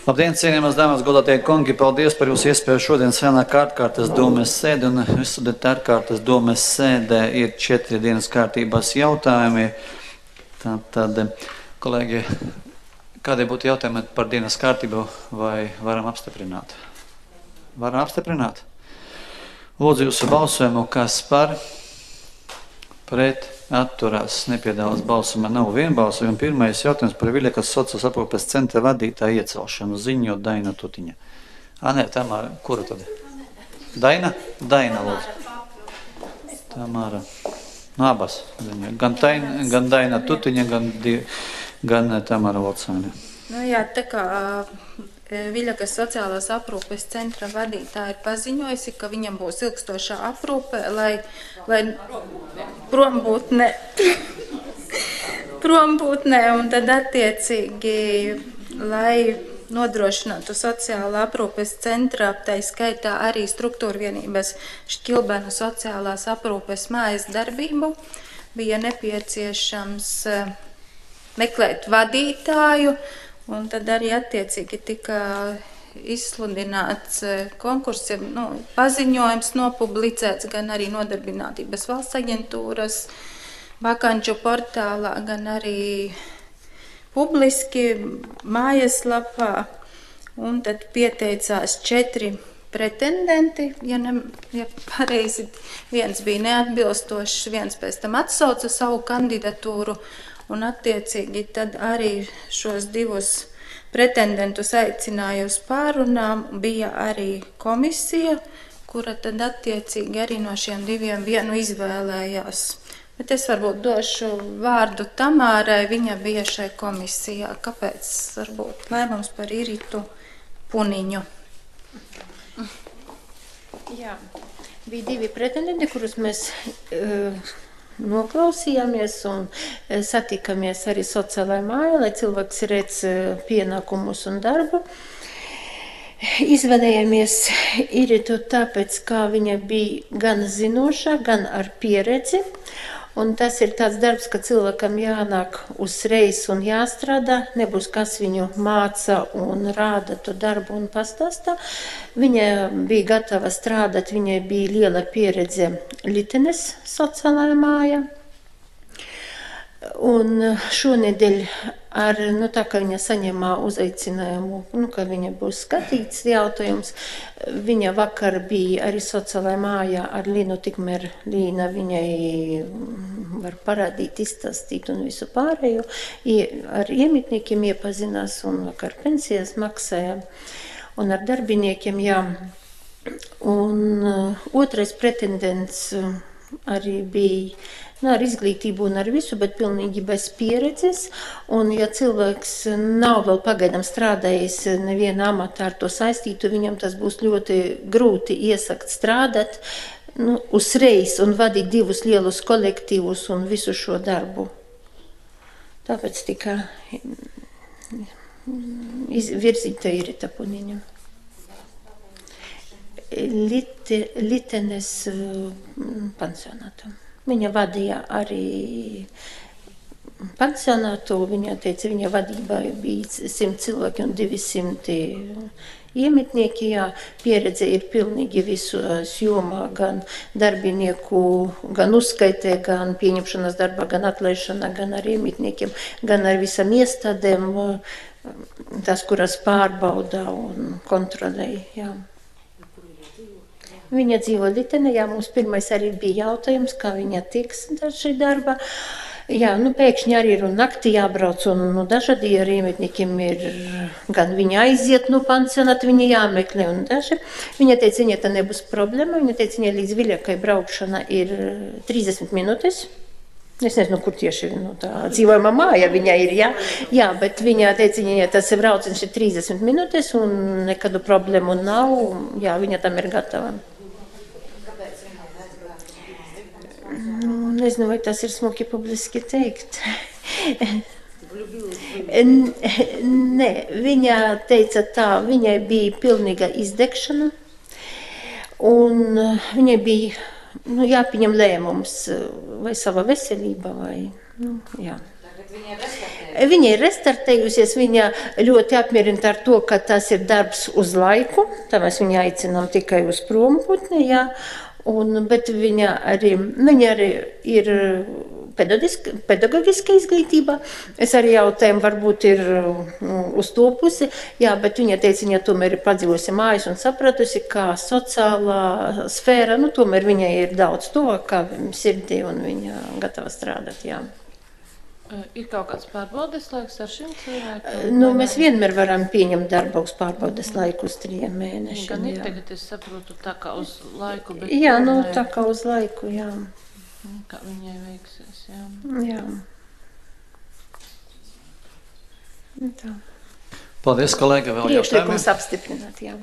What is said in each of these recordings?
Labdien, cienījamās dāmas, godātie kungi, paldies par jūsu iespēju šodien sanākt ārkārtas domes sēdi, un studēt ārkārtas domes sēdē ir 4 dienas kārtības jautājumi. Tātad, kolēģi, kādiem būtu jautājumi par dienas kārtību, vai varam apstiprināt? Varam apstiprināt? Lūdzu jūsu balsojumu, kas par, pret, atturās, nepiedalās balsumā, nav vienbalsojuma. Pirmais jautājums par Viļakas sociālās aprūpes centra vadītāju iecelšanu. Ziņo Daina Tutiņa. Nē, Tamāra, kura tad? Daina? Daina, lūdzu. Tamāra. Abas ziņo. Gan Daina Tutiņa, gan Tamāra Vocāne. Nu jā, tā kā Viļakas sociālās aprūpes centra vadītāja ir paziņojusi, ka viņam būs ilgstošā aprūpe, lai prombūtnē, un tad attiecīgi, lai nodrošinātu sociālā aprūpes centra, tai skaitā arī struktūra vienības Šķilbenu sociālās aprūpes mājas darbību, bija nepieciešams meklēt vadītāju, un tad arī attiecīgi tika izsludināts konkurss, paziņojums nopublicēts gan arī Nodarbinātības valsts aģentūras vakanču portālā, gan arī publiski mājaslapā, un tad pieteicās 4 pretendenti, ja pareizi, viens bija neatbilstošs, viens pēc tam atsauca savu kandidatūru, un attiecīgi tad arī šos 2 pretendentus aicināja uz pārunām. Bija arī komisija, kura tad attiecīgi arī no šiem 2 vienu izvēlējās. Bet es varbūt došu vārdu Tamārai, viņa bija šai komisijā. Kāpēc varbūt lēmums par Iritu Puniņu? Jā, bija 2 pretendenti, kurus mēs noklausījāmies un satikāmies arī sociālajā mājā, lai cilvēks redz pienākumus un darbu. Izvēlējāmies Iritu tāpēc, kā viņa bija gan zinošā, gan ar pieredzi. Un tas ir tāds darbs, ka cilvēkam jānāk uzreiz un jāstrādā, nebūs kas viņu māca un rāda to darbu un pastāstā. Viņa bija gatava strādāt, viņai bija liela pieredze Litenes sociālajā mājā. Un šonedēļ, tā kā viņa saņēmā uzaicinājumu, ka viņa būs skatīts jautājums, viņa vakar bija arī sociālajā mājā ar Linu, tikmēr Līna viņai var parādīt, izstāstīt un visu pārējo. Ar iemitniekiem iepazinās un vakar pensijas maksāja un ar darbiniekiem, jā. Un otrais pretendents arī bija ar izglītību un ar visu, bet pilnīgi bez pieredzes. Un ja cilvēks nav vēl pagaidām strādājis nevienā amatā ar to saistītu, viņam tas būs ļoti grūti iesakt strādāt uzreiz un vadīt 2 lielus kolektīvus un visu šo darbu. Tāpēc tika virzīta Irita Puniņa. Litenes pansionātu. Viņa vadīja arī pansionātu, viņa teica, viņa vadībā bija 100 cilvēki un 200 iemitnieki, jā. Pieredze ir pilnīgi visos jomā, gan darbinieku, gan uzskaitē, gan pieņemšanas darbā, gan atlaišanā, gan ar iemitniekiem, gan ar visam iestādēm, tās, kuras pārbauda un kontrolēja, jā. Viņa dzīvo Litenē, jā, mums pirmais arī bija jautājums, kā viņa tiks ar šī darba. Jā, pēkšņi arī ir un naktī jābrauc, un dažādi ar iemetniekiem ir, gan viņa aiziet no pansionāta, viņa jāmeklē, un daži. Viņa teica, viņa tā nebūs problēma, viņa teica, viņa līdz Viļakai braukšana ir 30 minūtes. Es nezinu, kur tieši tā dzīvojama māja viņa ir, jā. Jā, bet viņa teica, viņa tas brauciens ir 30 minūtes, un nekādu problēmu nav, jā, viņa tam ir gatava. Nezinu, vai tas ir smuki publiski teikt. Nē, viņa teica tā, viņai bija pilnīga izdegšana, un viņai bija jāpieņem lēmums vai sava veselība, vai, jā. Viņa ir restartējusies, viņa ļoti apmierināta ar to, ka tas ir darbs uz laiku, tā mēs viņu aicinām tikai uz promputni, jā. Bet viņa arī ir pedagoģiska izglītība. Es arī jautājumu, varbūt ir uz to pusi, jā, bet viņa teica, viņa tomēr ir padzīvojusi mājas un sapratusi, kā sociālā sfēra, tomēr viņai ir daudz to, kā sirdī un viņa gatava strādāt, jā. Ir kaut kāds pārbaudes laiks ar šim cilvēkiem? Mēs vienmēr varam pieņemt darba uz pārbaudes laiku uz 3 mēnešiem. Gan ir tagad, es saprotu, tā kā uz laiku, bet... Jā, tā kā uz laiku, jā. Kā viņai veiksies, jā. Jā. Tā. Paldies, kolēģi, vēl jautājumi? Priekšlikums apstiprināt, jā.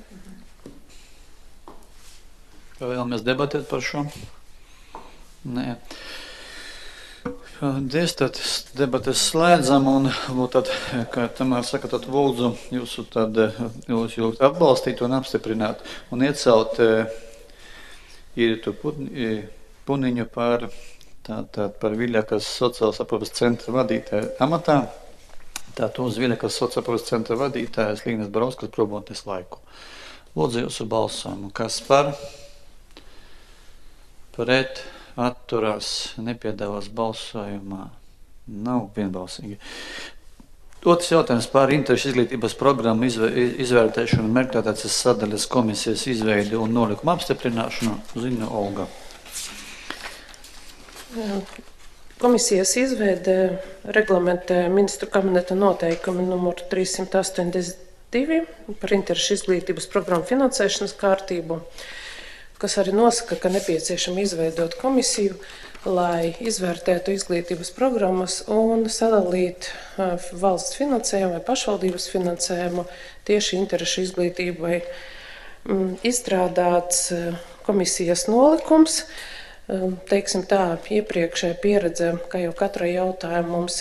Vai vēlamies debatēt par šo? Nē. Paldies, tad debates slēdzam un tad, kā Tamāra saka, tad lūdzu jūs atbalstīt un apstiprināt un iecelt Iritu Puniņu par Viļakas sociālās aprūpes centra vadītāja amatā. Tātad uz Viļakas sociālās aprūpes centra vadītājas Līnas Brauskas probotnes laiku. Lūdzu jūsu balsojumu. Kas par? Pret? Atturās, nepiedalās balsojumā, nav vienbalsīgi. Otrs jautājums par interešu izglītības programmu izvērtēšanu, mērķētācijas sadaļas komisijas izveidi un nolikumu apstiprināšanu, zina Olga. Komisijas izveide reglamentē ministru kabineta noteikumi numur 382 par interešu izglītības programmu finansēšanas kārtību, kas arī nosaka, ka nepieciešama izveidot komisiju, lai izvērtētu izglītības programmas un sadalīt valsts finansējumu vai pašvaldības finansējumu tieši interešu izglītībai. Izstrādāts komisijas nolikums, teiksim tā, iepriekšēja pieredze, ka jau katrai jautājumu mums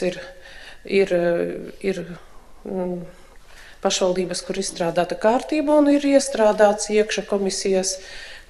ir pašvaldības, kur izstrādāta kārtība un ir iestrādāts iekšā komisijas,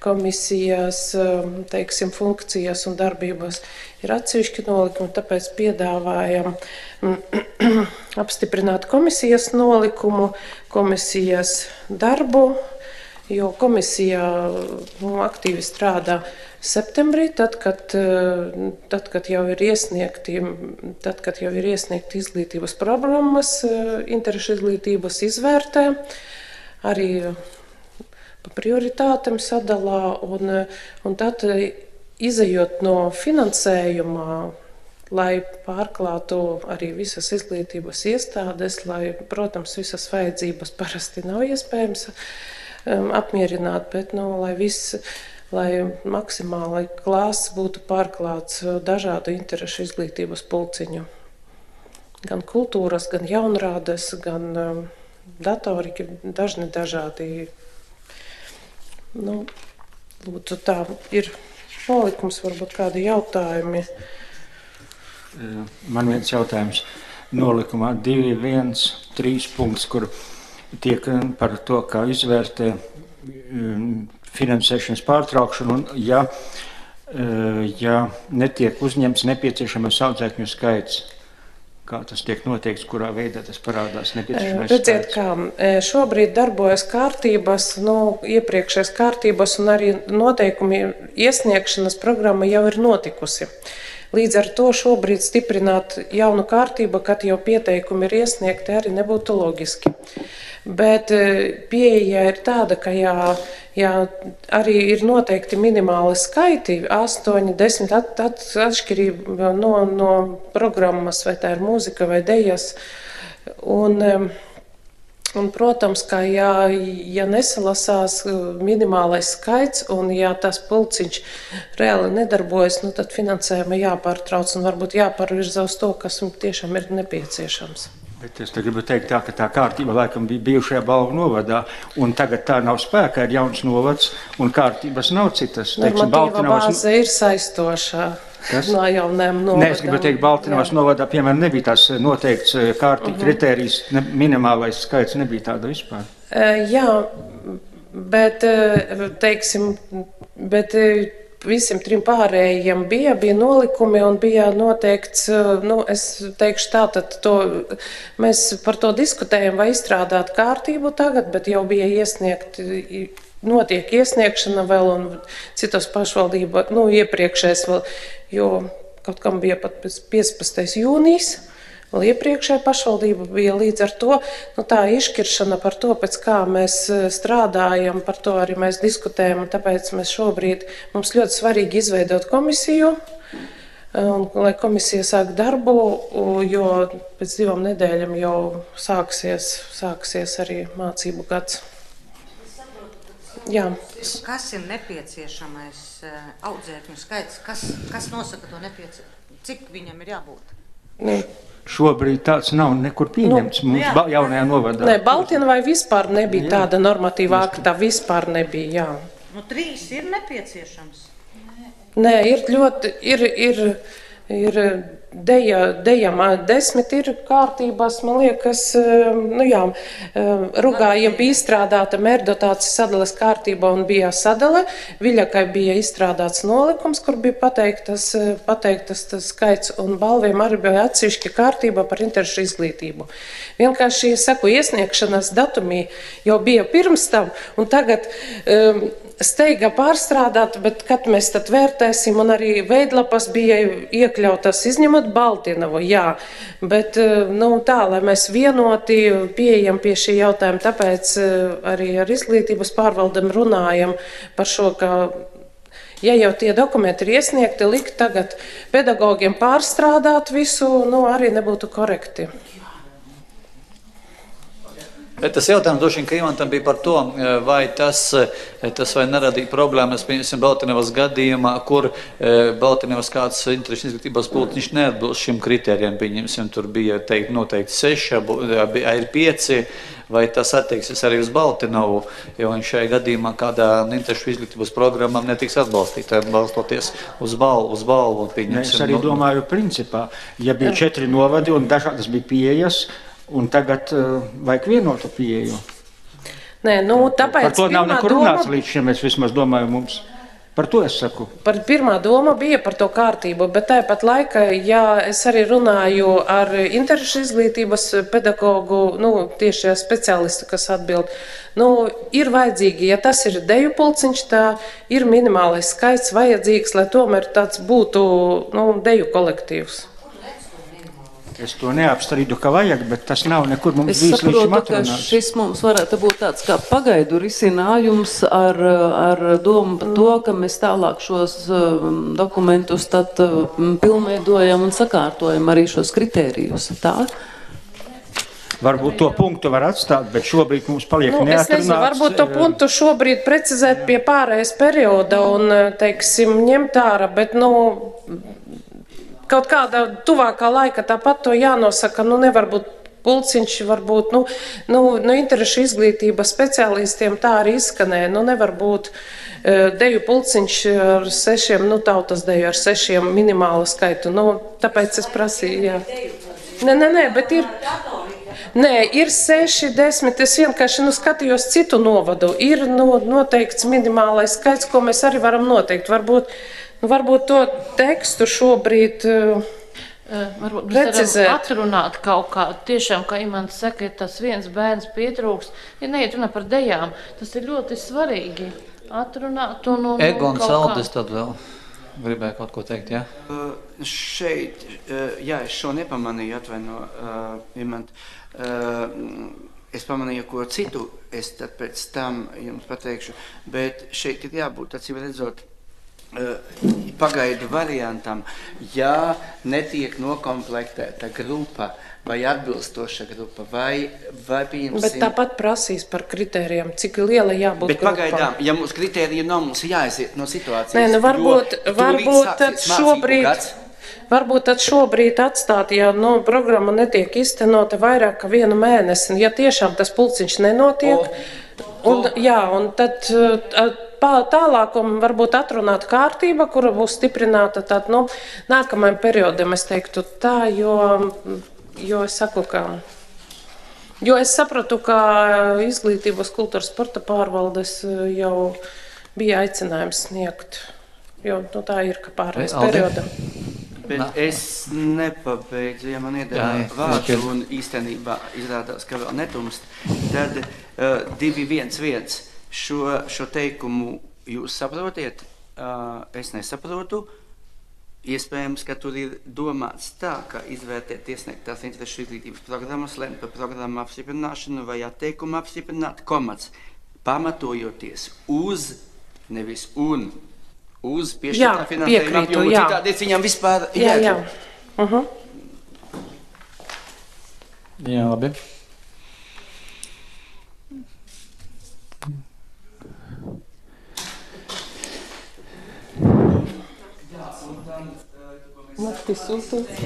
teiksim, funkcijas un darbības ir atsevišķi nolikumi, tāpēc piedāvājam apstiprināt komisijas nolikumu, komisijas darbu, jo komisija aktīvi strādā septembrī, tad, kad jau ir iesniegti izglītības programmas, interešu izglītības izvērtē, arī prioritātēm sadalā un tad izejot no finansējuma, lai pārklātu arī visas izglītības iestādes, lai, protams, visas vajadzības parasti nav iespējams apmierināt, bet, lai maksimāli klāsts būtu pārklāts dažādu interešu izglītības pulciņu. Gan kultūras, gan jaunrādes, gan datoriki, dažādi. Lūdzu, tā ir nolikums, varbūt kādi jautājumi. Man viens jautājums. Nolikumā 2.1.3 punkts, kur tiek par to, kā izvērtē finansēšanas pārtraukšanu, un ja netiek uzņemts nepieciešamais audzēkņu skaits. Kā tas tiek noteikts, kurā veidā tas parādās nepieciešamais skaits? Redziet, kā šobrīd darbojas kārtības, iepriekšējās kārtības un arī noteikumi iesniegšanas programma jau ir notikusi. Līdz ar to šobrīd stiprināt jaunu kārtību, kad jau pieteikumi ir iesniegti, arī nebūtu loģiski. Bet pieeja ir tāda, ka arī ir noteikti minimāli skaiti, 8, 10 atšķirība no programmas, vai tā ir mūzika vai dejas. Un, protams, ka ja nesalasās minimālais skaits un ja tas pulciņš reāli nedarbojas, tad finansējuma jāpārtrauc un varbūt jāpārvirza uz to, kas tiešām ir nepieciešams. Bet es gribu teikt tā, ka tā kārtība laikam bija bijušajā Balvu novadā, un tagad tā nav spēkā, ir jauns novads, un kārtības nav citas. Normatīva bāze ir saistošā. Kas? No jaunajām novadām. Nē, es gribu teikt, Baltinovas novadā, piemēram, nebija tās noteikts kritērijs, minimālais skaits nebija tāda vispār. Jā, bet, teiksim, visiem 3 pārējiem bija nolikumi un bija noteikts, es teikšu tā, tad mēs par to diskutējam, vai izstrādāt kārtību tagad, bet jau bija notiek iesniegšana vēl un citos pašvaldībā, iepriekšējais vēl, jo kaut kam bija pat 15. jūnijas. Vēl iepriekšējā pašvaldība bija līdz ar to, tā izšķiršana par to, pēc kā mēs strādājam, par to arī mēs diskutējam, un tāpēc mēs šobrīd, mums ļoti svarīgi izveidot komisiju, un, lai komisija sāk darbu, jo pēc 2 nedēļām jau sāksies arī mācību gads. Jā. Kas ir nepieciešamais audzēkņu skaits? Kas nosaka to nepieciešamību? Cik viņam ir jābūt? Šobrīd tāds nav nekur pieņemts mums jaunajā novadā. Nē, Baltienvai vispār nebija tāda normatīva aktā, vispār nebija, jā. 3 ir nepieciešams? Nē, ir ļoti, ir dejam 10 ir kārtībās, man liekas, Rugājiem bija izstrādāta mērdotācijas sadales kārtība un bija sadale. Viļakai bija izstrādāts nolikums, kur bija pateiktas tas skaits, un Balviem arī bija atsevišķa kārtība par interešu izglītību. Vienkārši, saku, iesniegšanas datumī jau bija pirms tam, un tagad steiga pārstrādāt, bet kad mēs tad vērtēsim, un arī veidlapas bija iekļautas, izņemot Baltinavu, jā, bet tā, lai mēs vienoti pieejam pie šī jautājuma, tāpēc arī ar izglītības pārvaldam runājam par šo, ka ja jau tie dokumenti ir iesniegti, likt tagad pedagogiem pārstrādāt visu, arī nebūtu korekti. Bet tas jautājums droši vien, ka Ivantam bija par to, vai tas vai neradīja problēmas, piemēram, Baltinevas gadījumā, kur Baltinevas kāds interešu izglītības pulciņš neatbilst šim kritērijam, pieņemsim, tur bija noteikti 6, ir 5, vai tas attieksies arī uz Baltinovu, jo viņš šajā gadījumā kādā interešu izglītības programmām netiks atbalstīta, balstoties uz balvu. Es arī domāju, principā, ja bija 4 novadi un dažādas bija pieejas, un tagad vajag vienotu pieeju. Nē, tāpēc par to nav nekur runāts līdz šim, es vismaz domāju mums. Par to es saku. Pirmā doma bija par to kārtību, bet tāpat laikā, ja es arī runāju ar interešu izglītības pedagogu, tieši speciālistu, kas atbild, ir vajadzīgi, ja tas ir deju pulciņš, tā ir minimālais skaits vajadzīgs, lai tomēr tāds būtu, deju kolektīvs. Es to neapstrīdu, ka vajag, bet tas nav nekur mums bijis līdz šim atrunāts. Es saprotu, ka šis mums varētu būt tāds kā pagaidu risinājums ar domu par to, ka mēs tālāk šos dokumentus tad pilnveidojam un sakārtojam arī šos kritērijus. Tā? Varbūt to punktu var atstāt, bet šobrīd mums paliek neatrunāts. Es nezinu, varbūt to punktu šobrīd precizēt pie pārējais perioda un, teiksim, ņemt ārā, bet, kaut kādā tuvākā laika tāpat to jānosaka, nevar būt pulciņš, varbūt, interešu izglītības speciālistiem tā arī izskanēja, nevar būt deju pulciņš ar 6, tautas deju ar 6 minimālu skaitu, tāpēc es prasīju, jā. Nē, bet ir... Nē, ir 6, 10, es vienkārši skatījos citu novadu, ir noteikts minimālais skaits, ko mēs arī varam noteikt, varbūt to tekstu šobrīd varbūt mēs varam atrunāt kaut kā, tiešām, kā Imants saka, ja tas viens bērns pietrūks, ja neiet runā par dejām, tas ir ļoti svarīgi atrunāt un Egons Aldis tad vēl gribēja kaut ko teikt, jā? Šeit, jā, es šo nepamanīju, atvaino, Imant. Es pamanīju, ko citu, es tad pēc tam jums pateikšu, bet šeit ir jābūt, acīm redzot, pagaidu variantam, ja netiek nokomplektēta grupa vai atbilstoša grupa, vai pieņemsim... Bet tāpat prasīs par kritērijiem, cik liela jābūt grupām. Bet pagaidām, ja mums kritērija nav, mums jāaiziet no situācijas. Nē, varbūt tad šobrīd atstāt, ja programma netiek iztenota vairāk kā 1 mēnesi, ja tiešām tas pulciņš nenotiek, un tad... Tālāk varbūt atrunāt kārtība, kura būs stiprināta nākamajam periodam, es teiktu tā, jo es saku, jo es sapratu, ka izglītības kultūras sporta pārvaldes jau bija aicinājums sniegt jo tā ir, ka pārējais perioda. Bet es nepabeidzu, ja man iedara vārdu un īstenībā izrādās, ka vēl netumst. Tad 2.1.1 šo teikumu jūs saprotiet, es nesaprotu. Iespējams, ka tur ir domāts tā, ka izvērtēt iesniegtās interešu izglītības programmas, lemt par programmu apstiprināšanu vai atteikumu apstiprināt, komats, pamatojoties uz, nevis un, uz piešķirtā finansējuma apjomu, citādi viņam vispār Jā. Jā, labi. Naktis uztūts.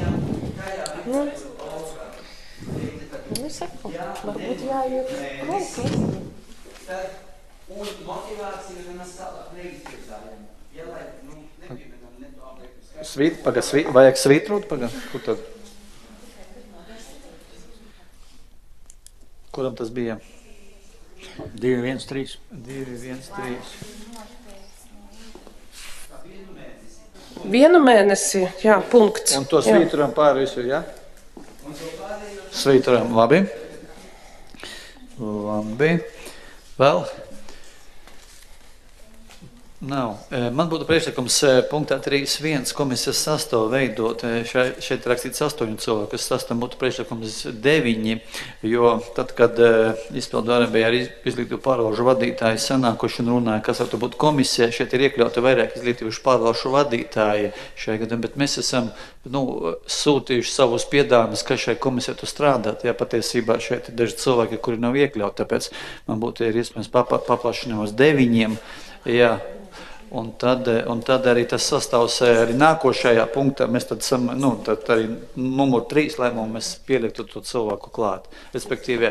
Saku, varbūt jāiet klaukas. Un motivācija vienas tālāk neiztirzājam. Ja, lai, nepieminam ne to apliekumu. Vajag svītrot, kur tad? Kuram tas bija? 2.1.3. 2.1.3. Vienu mēnesi, jā, punkts. Un to svītrojam pāri visu, jā? Svītrojam, labi. Labi. Vēl? Nav. Man būtu priekšlikums punktā 3.1 komisijas sastāvu veidot. Šeit rakstīts 8 cilvēku, kas sastāvam būtu priekšlikums 9, jo tad, kad izpildu arabijā ar izglītību pārvalžu vadītāji sanākuši un runāja, kas varētu būt komisija, šeit ir iekļauti vairāk izglītībuši pārvalžu vadītāji šajā gadā, bet mēs esam sūtījuši savus piedāvājumus, ka šai komisijai tu strādāt. Jā, patiesībā šeit ir daži cilvēki, kuri nav iekļauti, tāpēc man būtu iespējams paplašināt uz 9. Jā. Un tad arī tas sastāvs arī nākošajā punktā, mēs tad arī numur 3 lēmumu mēs pieliktu to cilvēku klāt. Respektīvi,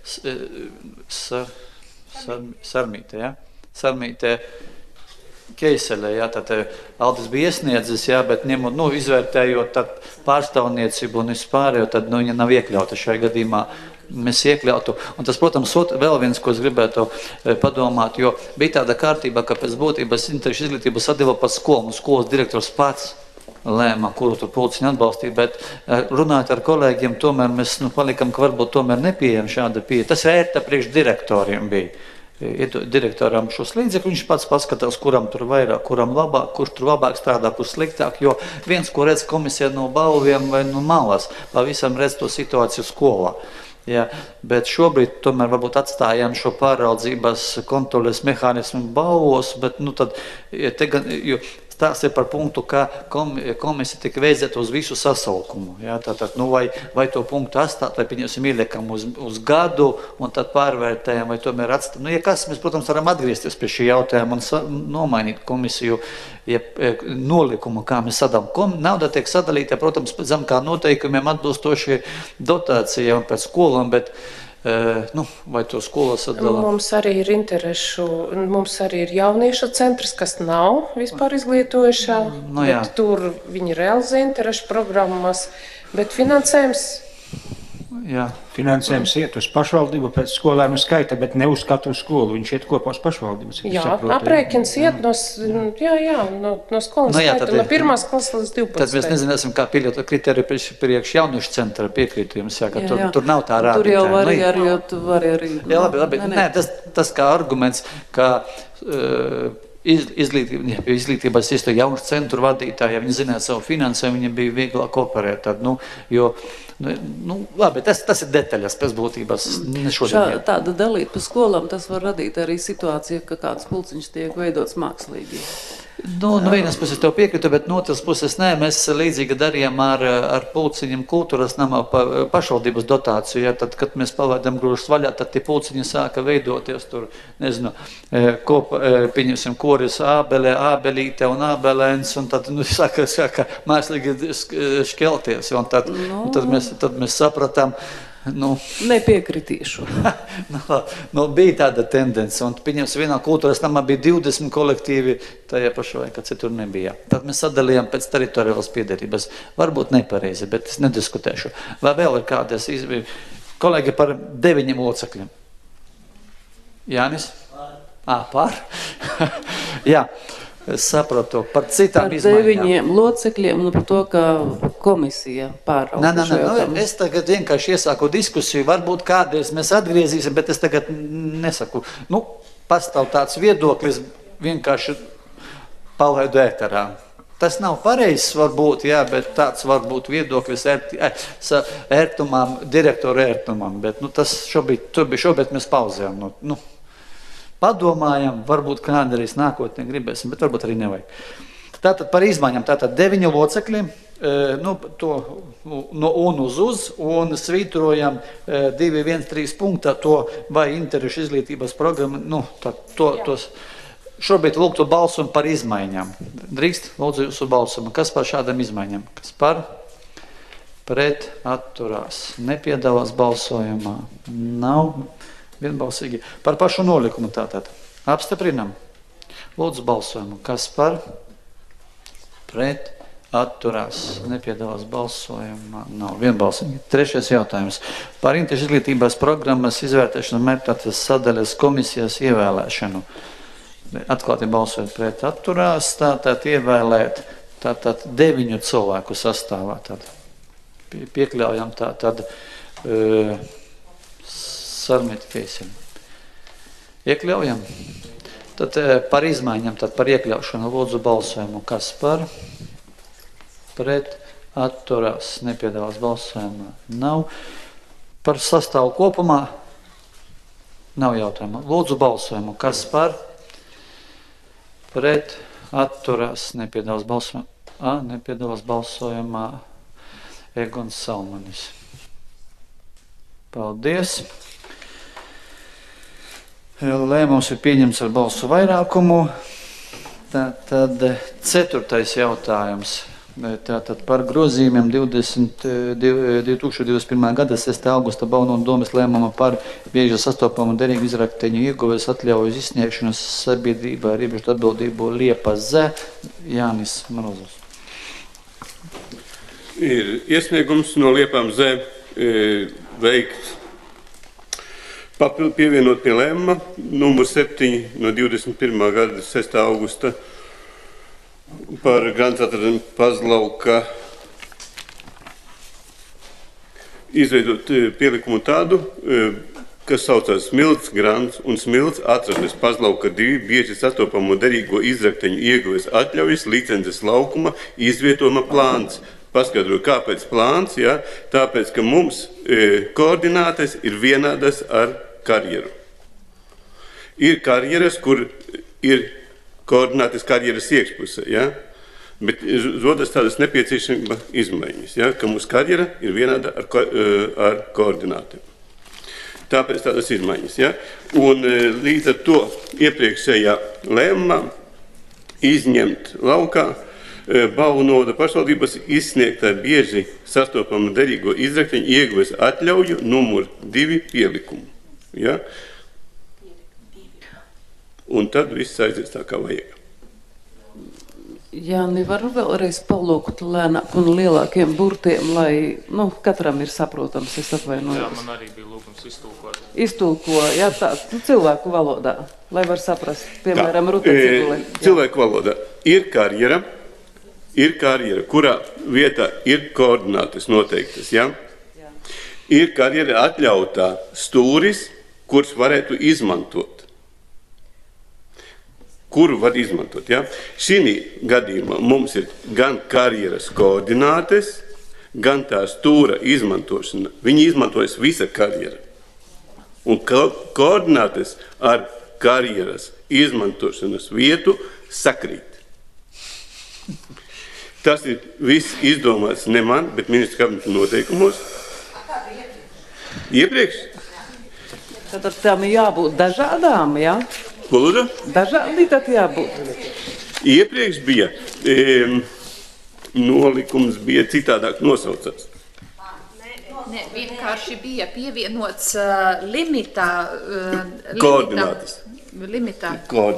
Sarmīte, ja? Sarmīte Keiselē, jā, tad Aldis bija iesniedzis, jā, bet ņemot, izvērtējot tad pārstāvniecību un vispārējo, tad, viņa nav iekļauta šajā gadījumā. Mēs iekļautu. Un tas, protams, vēl viens, ko es gribētu padomāt, jo bija tāda kārtība, ka pēc būtības interešu izglītību sadeva pa skolu, un skolas direktors pats lēma, kuru tur pulciņu atbalstīt, bet runājot ar kolēģiem, tomēr mēs palikam, ka varbūt tomēr nepieejam šāda pieeja. Tas ērta priekš direktoriem bija. Direktoram šos līdzekļus, viņš pats paskatās, kuram tur vairāk, kuram labāk, kurš tur labāk strādā, kurš sliktāk, jo viens, ko redz komisija no balviem vai no malas, pavisam redz to situāciju skolā. Jā, bet šobrīd tomēr varbūt atstājām šo pāraudzības kontroles mehānismu balvos, bet tad, jo tās ir par punktu, ka komisija tika veidzēta uz visu sasaukumu. Jā, tātad, vai to punktu atstāt, vai pieņemsim ieliekam uz gadu, un tad pārvērtējam, vai tomēr atstāt. Ja kas, mēs, protams, varam atgriezties pie šī jautājuma un nomainīt komisiju, nolikumu, kā mēs sadalām. Nauda tiek sadalīta, protams, pēc zem kā noteikumiem atbilstoši dotācijām pēc skolām, bet vai to skolu sadala? Mums arī ir mums arī ir jauniešu centrs, kas nav vispār izglītojušā, bet tur viņi realizē interešu programmas, bet finansējums. Jā. Finansējums iet uz pašvaldību pēc skolēnu skaita, bet ne uz katru skolu. Viņš iet kopā uz pašvaldības. Jā, aprēķins iet no skolas skaita, no 1. klases līdz 12. Tad mēs nezināsim, kā pieļaut kriteriju priekš jauniešu centra piekrītījums, ka tur nav tā rādītāja. Tur jau var arī. Jā, labi. Nē, tas kā arguments, ka izglītības iestāju jauniešu centru vadītāji, ja viņi zināja savu finansējumu, viņiem bija vieglāk operēt. Tad, labi, tas ir detaļas pēc būtības. Tāda dalīta pa skolām, tas var radīt arī situāciju, ka kāds pulciņš tiek veidots mākslīgi. No vienas puses tev piekritu, bet no otras puses nē, mēs līdzīgi darījām ar pulciņiem kultūras namā pašvaldības dotāciju. Ja, tad, kad mēs palaidām grūžus vaļā, tad tie pulciņi sāka veidoties tur, nezinu, pieņemsim koris ābelīte un ābelēns, un tad sāka mākslīgi škelties. Un tad mēs sapratām, nepiekritīšu. Bija tāda tendence, un pieņems vienā kultūras namā bija 20 kolektīvi, tajā pašā vai, ka citur nebija. Tad mēs sadalījām pēc teritoriālas piederības. Varbūt nepareizi, bet es nediskutēšu. Vai vēl ir kādas kolēģi par 9 locekļiem? Jānis? Pār. Jā. Es sapratu par citām Par izmaiņām. 9 locekļiem un par to, ka komisija pārauga šo Nē, jautājumu. es tagad vienkārši iesāku diskusiju, varbūt kādreiz mēs atgriezīsim, bet es tagad nesaku. Pastāv tāds viedoklis, vienkārši palaidu ēterā. Tas nav pareizs varbūt, jā, bet tāds varbūt viedoklis ērtumam, direktoru ērtumam, bet tas šobrīd mēs pauzējam. Padomājam, varbūt kādreiz nākotnē gribēsim, bet varbūt arī nevajag. Tātad par izmaiņām, tātad 9 locekļi, to no un uz, un svītrojam 2.1.3 punktā to vai interešu izglītības programmu, tos šobrīd lūgtu balsumu par izmaiņām. Drīkst, lūdzu jūsu balsumu. Kas par šādām izmaiņām? Kas par? Pret atturās. Nepiedalās balsojumā. Nav vienbalsīgi. Par pašu nolikumu tātad. Apstiprinam. Lūdzu balsojumu. Kas par? Pret atturās. Nepiedalās balsojumā. Nav vienbalsīgi. 3. jautājums. Par interešu izglītības programmas izvērtēšanu mērķētas sadaļas komisijas ievēlēšanu. Atklāti balsojot pret atturās, tātad ievēlēt 9 cilvēku sastāvā. Piekļaujam tātad Sarmīti Keisim. Iekļaujam. Tad par izmaiņām, tad par iekļaušanu lūdzu balsojumu. Kas par? Pret atturās. Nepiedalās balsojumā. Nav. Par sastāvu kopumā nav jautājumu. Lūdzu balsojumu. Kas par? Pret atturās. Nepiedalās balsojumā. Nepiedalās balsojumā Egons Salmanis. Paldies. Lēmums ir pieņemts ar balsu vairākumu. Tad 4. jautājums. Tātad par grozījumiem 2021. gada 6. augusta Baunotu domes lēmuma par bieži sastopamu derīgu izrakteņu ieguves atļaujas izsniegšanas sabiedrībā ar iepriekšu atbildību Liepa Z. Jānis Marozovs. Ir iesniegums no Liepām Z veikt papildu pievienot pie lēmuma numur 7 no 21. gada 6. augusta par Grāntsatara Pazlauka izveidot pielikumu tādu, kas saucās Smilts, Grants un Smilts atrastes Pazlauka 2 bieži sastopamo derīgo izrakteņu ieguves atļaujas licences laukuma izvietojuma plāns. Paskaidroju, kāpēc plāns, ja? Tāpēc, ka mums koordinātes ir vienādas ar karjeru. Ir karjeras, kur ir koordinātes karjeras iekšpusē, ja? Bet rodas tādas nepieciešama izmaiņas, ja? Ka mūsu karjera ir vienāda ar koordinātiem. Tāpēc tādas izmaiņas, ja? Un līdz ar to iepriekšējā lēmumā izņemt laukā Baunotu pašvaldības izsniegtā bieži sastopama derīgo izrakteņu ieguves atļauju numur 2 pielikumu. Ja? Un tad viss aizies tā, kā vajag. Jā, nevaru vēlreiz palūgt lēnāk un lielākiem burtiem, lai, katram ir saprotams, es atvainojos. Jā, man arī bija lūgums iztulkot. Iztulko, jā, tā, cilvēku valodā, lai var saprast, piemēram, ruteciguli. Cilvēku valodā ir karjera, kurā vietā ir koordinātes noteiktas, ja? Ir karjera atļautā stūris, kurš varētu izmantot. Kuru var izmantot, ja? Šī gadījumā mums ir gan karjeras koordinātes, gan tā stūra izmantošana. Viņi izmantojas visa karjera. Un koordinātes ar karjeras izmantošanas vietu sakrīt. Tas ir viss izdomāts ne man, bet ministra kabineta noteikumos. Iepriekš? Tad ar tām jābūt dažādām, jā? Ko lūdzu? Dažādi tad jābūt. Iepriekš bija, nolikums bija citādāk nosaucās. Ne, vienkārši bija pievienots limitā. Koordinātes. Limita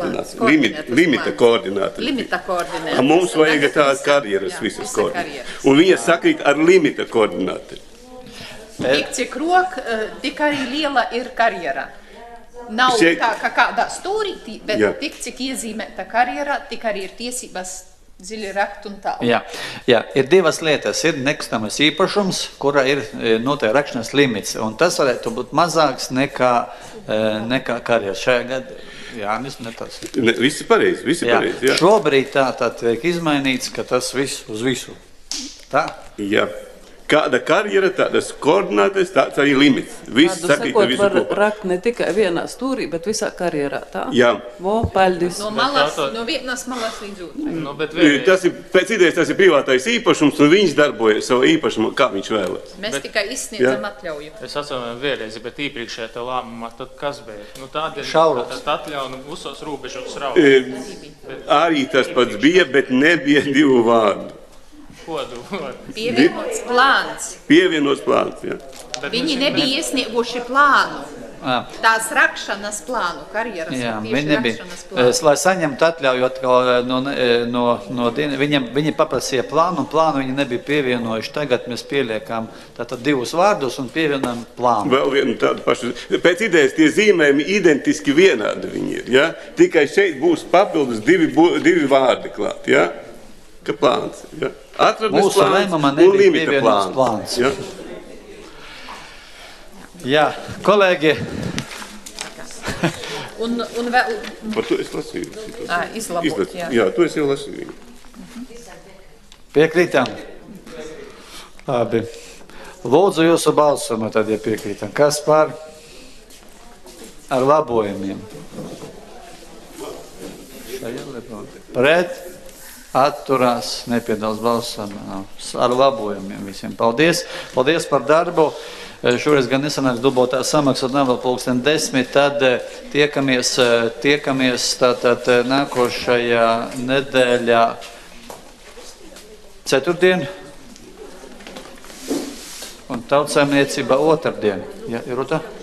koordināte. Mums vajag tādas karjeras visas koordinātes. Un viņa sakrīt ar limita koordināti. Tik cik rok, tik arī liela ir karjera. nav šeit- tā kā kādā stūrītī, bet Jā. tik, cik iezīmēta karjerā, tik arī ir tiesības dziļi rakt un tā. Jā, ir divas lietas. Ir nekustamais īpašums, kura ir noteikti rakšanas limits, un tas varētu būt mazāks nekā karjeras. Šajā gadā Jānis netas. Visi pareizi, jā. Šobrīd tā tiek izmainīts, ka tas viss uz visu. Tā? Jā. Kāda karjera, tādas koordinātes, tāds arī limits. Viss Tādu sakrīt sakot, visu var kopā. rakt ne tikai vienā stūrī, bet visā karjerā, tā? Jā. Vo, paļdis. No malas, no vienas malas līdz otrai. Nu, bet vēlreiz, Tas ir, pēc idejas, tas ir privātais īpašums, un viņš darbojas savu īpašumu, kā viņš vēlas. Mēs tikai izsniedzam atļauju. es atceros vēlreiz, bet īpriekšējā te lēmumā, tad kas bija? Nu, tāda ir Šaurums. atļauja visos robežos raut. Arī tas pats bija, bet nebija divu vārdu. Kodu. Pievienots plāns. Pievienots plāns, jā. Viņi nebija iesnieguši plānu. Jā. Tās rakšanas plānu, karjeras Jā, un viņi tieši nebija. rakšanas plānu. Lai saņemtu atļauju atkal no viņi paprasīja plānu, un plānu viņi nebija pievienojuši. Tagad mēs pieliekam tātad divus vārdus un pievienojam plānu. Vēl vienu tādu pašu. Pēc idejas tie zīmējumi identiski vienādi viņi ir, ja? Tikai šeit būs papildus divi vārdi klāt, ja? Ka plāns, ja? Atradnes Mūsu plāns lēmumā un nebija limita pievienots plāns. Ja? Jā, kolēģi, Un vēl Par to es lasīju. izlabot, jā. Jā, to es jau lasīju. piekrītam? Labi. Lūdzu jūsu balsumu, tad, ja piekrītam. Kas par ar labojumiem? Pret, atturās, nepiedalās balsojumā. Ar labojumiem visiem. Paldies. Paldies par darbu. Šoreiz gan nesanāks dubultā samaksa, nav vēl 10:10, tad tiekamies tātad nākošajā nedēļā ceturtdien un tautsaimniecība otrdien. Ja, ir tā?